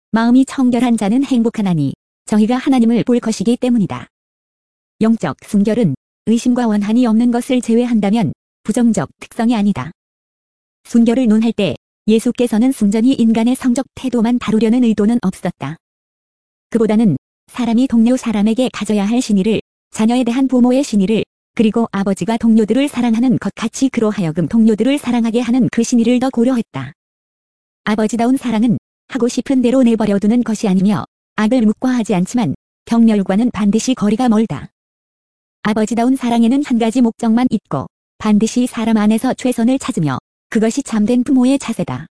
마음이 청결한 자는 행복하나니 저희가 하나님을 볼 것이기 때문이다. 영적 순결은 의심과 원한이 없는 것을 제외한다면 부정적 특성이 아니다. 순결을 논할 때 예수께서는 순전히 인간의 성적 태도만 다루려는 의도는 없었다. 그보다는 사람이 동료 사람에게 가져야 할 신의를, 자녀에 대한 부모의 신의를, 그리고 아버지가 동료들을 사랑하는 것 같이 그로 하여금 동료들을 사랑하게 하는 그 신의를 더 고려했다. 아버지다운 사랑은 하고 싶은 대로 내버려두는 것이 아니며 악을 묵과하지 않지만 경멸과는 반드시 거리가 멀다. 아버지다운 사랑에는 한 가지 목적만 있고 반드시 사람 안에서 최선을 찾으며 그것이 참된 부모의 자세다.